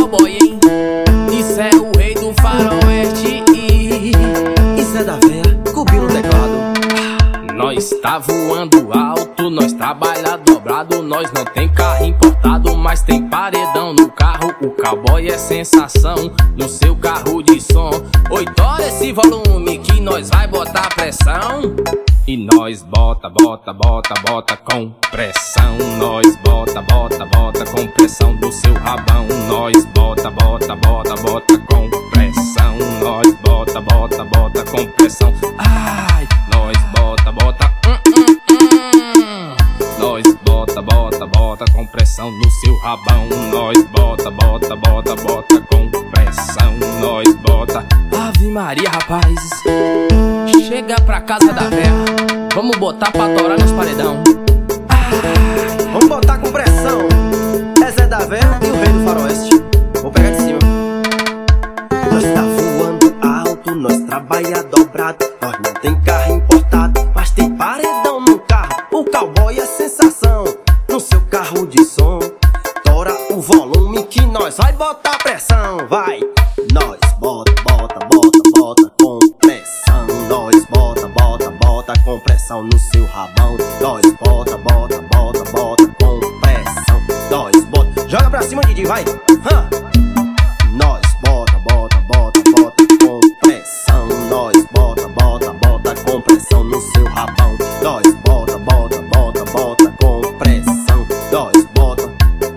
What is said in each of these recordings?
cowboy, hein? Isso é o rei do faroeste. Isso é da véia, cubinho no teclado. Nós tá voando alto, nós trabalha dobrado. Nós não tem carro importado, mas tem paredão no carro. O cowboy é sensação no seu carro de som. Tora esse volume que nós vai botar pressão. E nós bota, bota, bota, bota com pressão. Nós bota, bota, bota com pressão do seu rabão. Nós bota, bota, bota, bota com pressão. Nós bota, bota, bota com pressão. Ai, nós bota, bota, Nós bota, bota, bota com pressão no seu rabão. Nós bota, bota, bota, bota com pressão. Nós bota. Ave Maria, rapaz. Chega pra casa da véia, vamos botar pra torar nos paredão. Vamos botar com pressão. Essa é da véia e o rei do faroeste. Vou pegar de cima. Nós tá voando alto, nós trabalha dobrado. Nós não tem carro importado, mas tem paredão no carro. O cowboy é sensação no seu carro de som. Tora o volume que nós vai botar pressão. Vai! Nós bota, bota, bota, bota com pressão. Nós bota, bota, bota com pressão no seu rabão. Nós bota, bota, bota, bota com pressão. Nós bota. Joga pra cima, Didi, vai! Nós bota, bota, bota, bota com pressão. Nós bota, bota, bota com pressão no seu rabão. Nós bota, bota, bota, bota com pressão. Nós bota.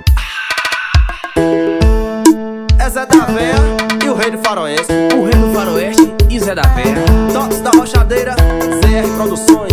Essa é da véia e o rei do faroeste. O rei do faroeste e Zé da Véia. Toques da Rochadeira, ZR Produções.